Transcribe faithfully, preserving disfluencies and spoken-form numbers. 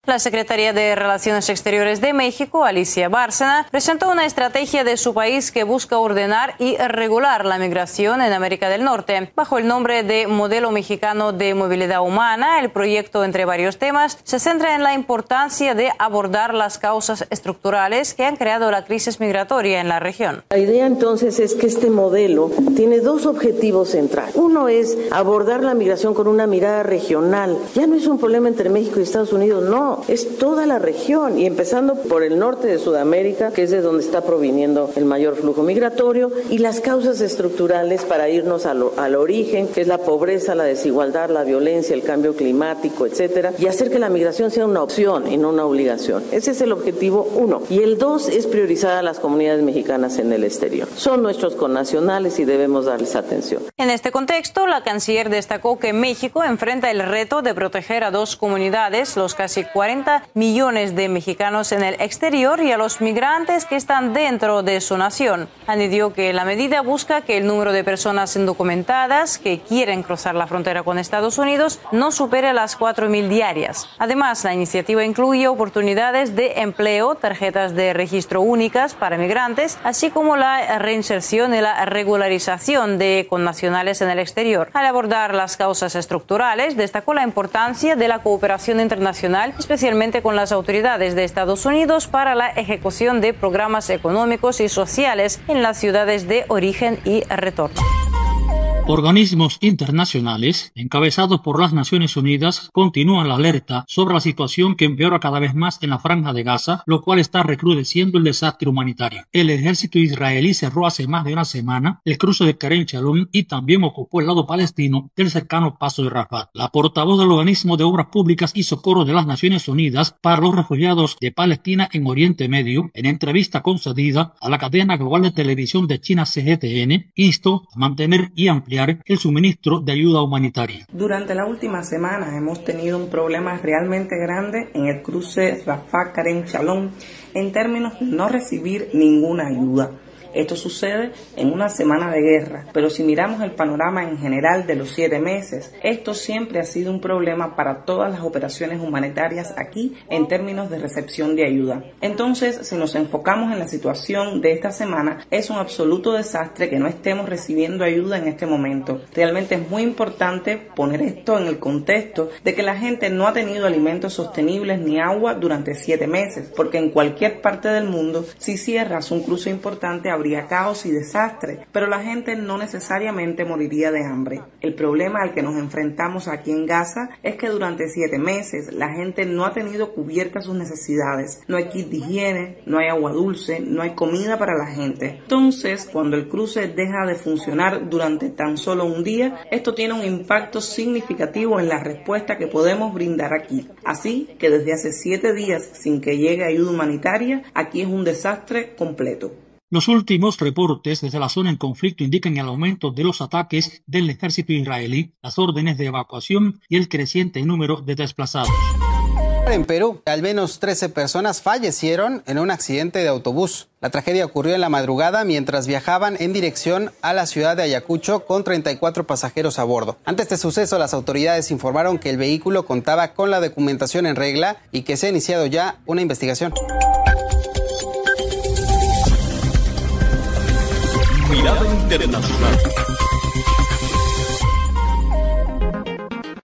La Secretaría de Relaciones Exteriores de México, Alicia Bárcena, presentó una estrategia de su país que busca ordenar y regular la migración en América del Norte. Bajo el nombre de Modelo Mexicano de Movilidad Humana, el proyecto, entre varios temas, se centra en la importancia de abordar las causas estructurales que han creado la crisis migratoria en la región. La idea entonces es que este modelo tiene dos objetivos centrales. Uno es abordar la migración con una mirada regional. Ya no es un problema entre México y Estados Unidos, no. Es toda la región y empezando por el norte de Sudamérica, que es de donde está proviniendo el mayor flujo migratorio, y las causas estructurales para irnos al, al origen, que es la pobreza, la desigualdad, la violencia, el cambio climático, etcétera, y hacer que la migración sea una opción y no una obligación. Ese es el objetivo uno. Y el dos es priorizar a las comunidades mexicanas en el exterior. Son nuestros connacionales y debemos darles atención. En este contexto, la canciller destacó que México enfrenta el reto de proteger a dos comunidades, los casi cuarenta millones de mexicanos en el exterior y a los migrantes que están dentro de su nación. Añadió que la medida busca que el número de personas indocumentadas que quieren cruzar la frontera con Estados Unidos no supere las cuatro mil diarias. Además, la iniciativa incluye oportunidades de empleo, tarjetas de registro únicas para migrantes, así como la reinserción y la regularización de connacionales en el exterior. Al abordar las causas estructurales, destacó la importancia de la cooperación internacional, especialmente con las autoridades de Estados Unidos para la ejecución de programas económicos y sociales en las ciudades de origen y retorno. Organismos internacionales, encabezados por las Naciones Unidas, continúan la alerta sobre la situación que empeora cada vez más en la Franja de Gaza, lo cual está recrudeciendo el desastre humanitario. El ejército israelí cerró hace más de una semana el cruce de Kerem Shalom y también ocupó el lado palestino del cercano paso de Rafah. La portavoz del Organismo de Obras Públicas y Socorro de las Naciones Unidas para los Refugiados de Palestina en Oriente Medio, en entrevista concedida a la cadena global de televisión de China C G T N, instó a mantener y ampliar el suministro de ayuda humanitaria. Durante la última semana hemos tenido un problema realmente grande en el cruce Rafah-Kerem Shalom en términos de no recibir ninguna ayuda. Esto sucede en una semana de guerra, pero si miramos el panorama en general de los siete meses, esto siempre ha sido un problema para todas las operaciones humanitarias aquí en términos de recepción de ayuda. Entonces, si nos enfocamos en la situación de esta semana, es un absoluto desastre que no estemos recibiendo ayuda en este momento. Realmente es muy importante poner esto en el contexto de que la gente no ha tenido alimentos sostenibles ni agua durante siete meses, porque en cualquier parte del mundo, si cierras un cruce importante, habría caos y desastre, pero la gente no necesariamente moriría de hambre. El problema al que nos enfrentamos aquí en Gaza es que durante siete meses la gente no ha tenido cubiertas sus necesidades. No hay kit de higiene, no hay agua dulce, no hay comida para la gente. Entonces, cuando el cruce deja de funcionar durante tan solo un día, esto tiene un impacto significativo en la respuesta que podemos brindar aquí. Así que desde hace siete días sin que llegue ayuda humanitaria, aquí es un desastre completo. Los últimos reportes desde la zona en conflicto indican el aumento de los ataques del ejército israelí, las órdenes de evacuación y el creciente número de desplazados. En Perú, al menos trece personas fallecieron en un accidente de autobús. La tragedia ocurrió en la madrugada mientras viajaban en dirección a la ciudad de Ayacucho con treinta y cuatro pasajeros a bordo. Ante este suceso, las autoridades informaron que el vehículo contaba con la documentación en regla y que se ha iniciado ya una investigación. Mirada Internacional.